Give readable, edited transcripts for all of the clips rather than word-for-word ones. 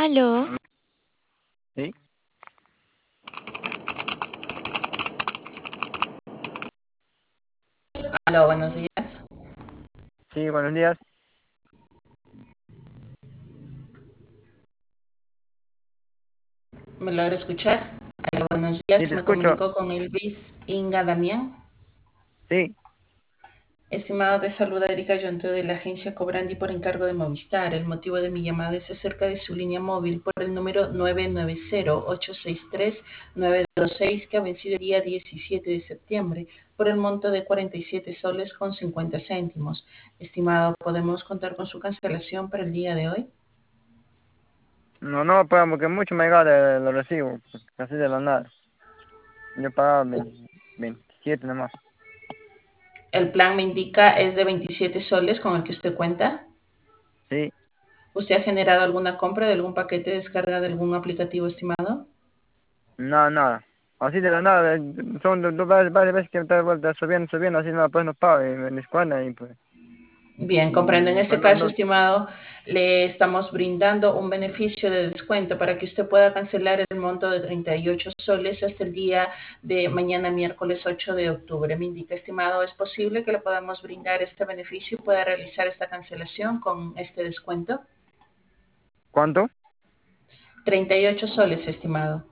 Aló, Sí, Aló, buenos días. sí, buenos días. ¿Me logra escuchar? Aló, buenos Sí, días. te Me escucho. comunico con Elvis Inga Damián. Sí, Estimado, te saluda Erika Yonto de la agencia Cobrandi por encargo de Movistar. El motivo de mi llamada es acerca de su línea móvil por el número 990-863-906 que ha vencido el día 17 de septiembre por el monto de 47 soles con 50 céntimos. Estimado, ¿podemos contar con su cancelación para el día de hoy? no, pues porque mucho me llega de los recibos, pues, casi de la nada. Yo pagaba 27 nomás. El plan me indica es de 27 soles con el que usted cuenta. Sí, ¿Usted ha generado alguna compra de algún paquete de descarga de algún aplicativo estimado? nada, nada. Así de la nada, son varias veces que me da vuelta subiendo, así no, pues no pago y me descuadran y pues, Bien, comprendo. En pues este caso, estimado, le estamos brindando un beneficio de descuento para que usted pueda cancelar el monto de 38 soles hasta el día de mañana, miércoles 8 de octubre. Me indica, estimado, ¿es posible que le podamos brindar este beneficio y pueda realizar esta cancelación con este descuento? ¿cuánto? 38 soles, estimado.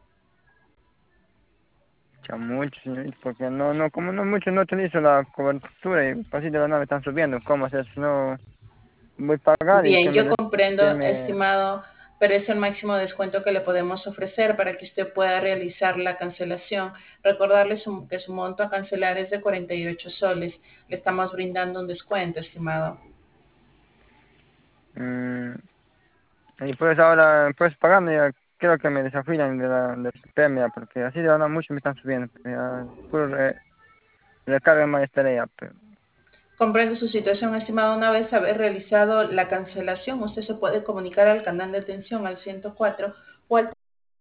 Mucho, señorita, porque como no mucho no utilizo la cobertura y pues, así de la nada me están subiendo. ¿Cómo hacer? Si no voy a pagar y Bien, yo que comprendo, me, estimado, pero es el máximo descuento que le podemos ofrecer para que usted pueda realizar la cancelación. Recordarle que su monto a cancelar es de 48 soles. Le estamos brindando un descuento, estimado. mm, y pues ahora, pues pagando ya creo que me desafilan de premia, porque así de verdad mucho me están subiendo. Ya, puro recarga más estrella, pero Comprendo su situación, estimado. Una vez haber realizado la cancelación, usted se puede comunicar al canal de atención al 104 o al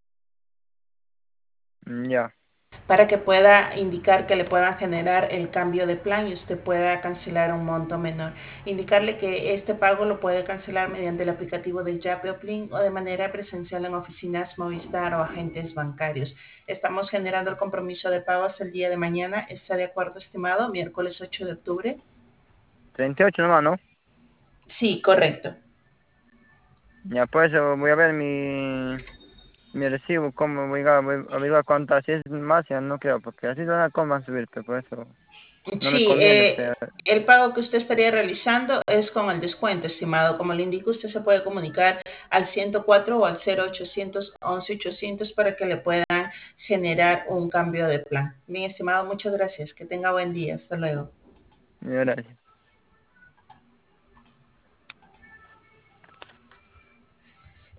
ya, para que pueda indicar que le puedan generar el cambio de plan y usted pueda cancelar un monto menor. Indicarle que este pago lo puede cancelar mediante el aplicativo de Yape o Plin o de manera presencial en oficinas Movistar o agentes bancarios. Estamos generando el compromiso de pago hasta el día de mañana. ¿Está de acuerdo, estimado? Miércoles 8 de octubre. 38 nomás, ¿no? Sí, correcto. Ya pues voy a ver mi recibo, cómo voy a averiguar cuánto, si es más, ya no creo, porque así de verdad cómo van a subir, pero por eso no me Sí, conviene, pero el pago que usted estaría realizando es con el descuento, estimado. Como le indico, usted se puede comunicar al 104 o al 0800 11 800 para que le puedan generar un cambio de plan. Bien, estimado, muchas gracias. Que tenga buen día. Hasta luego. gracias.